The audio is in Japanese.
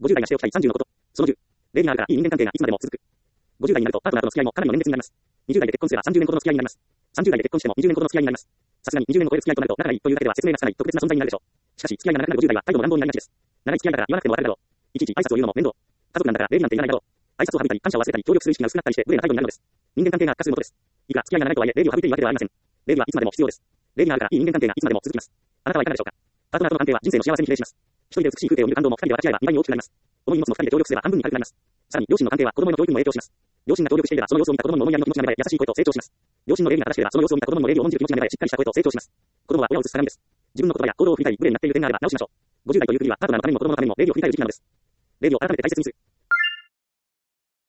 50代がしておきたい30のこと。その10。礼儀があるからいい人間関係がいつまでも続く。50代になるとパートナーとの付き合いもかなりの年月になります。20代で結婚すれば30年ほどの付き合いになります。30代で結婚しても20年ほどの付き合いになります。さすがに20年を超える付き合いとなると仲がいいというだけでは説明がつかない特別な存在になるでしょう。しかし付き合いが長くなる50代は態度も乱暴になりがちです。長い付き合いだから言わなくてもわかるだろう。いちいち挨拶を言うのも面倒。家族なんだから礼儀なんていらないだろう。挨拶を省いたり感謝を忘れたり協力する意識が薄くなったりして無礼な態度になるのです。人間関係が悪化するものです。いくら付き合いが長いとはいえ礼儀を省いていいわけではありません。礼儀はいつまでも必要です。礼儀があるからいい人間関係がいつまでも続きます。あなたはいかがでしょうか。パートナーとの関係は人生の幸せに比例します。一人で美しい風景を見る感動も二人で分かち合えば2倍に大きくなります。重い荷物も二人で協力すれば半分に軽くなります。さらに両親の関係は子供への教育にも影響します。両親が協力していればその様子を見た子供にも思いやりの気持ちが芽生え優しい声と成長します。両親の礼儀が正しければその様子を見た子供にも礼儀を重んじる気持ちが芽生えしっかりした声と成長します。子供は親を映す鏡です。自分の言葉や行動を振り返り無礼になっている点があれば直しましょう。50代という国はパートナーのためにも子供のためにも礼儀を振り返る時期なのです。礼儀を改めて大切にする。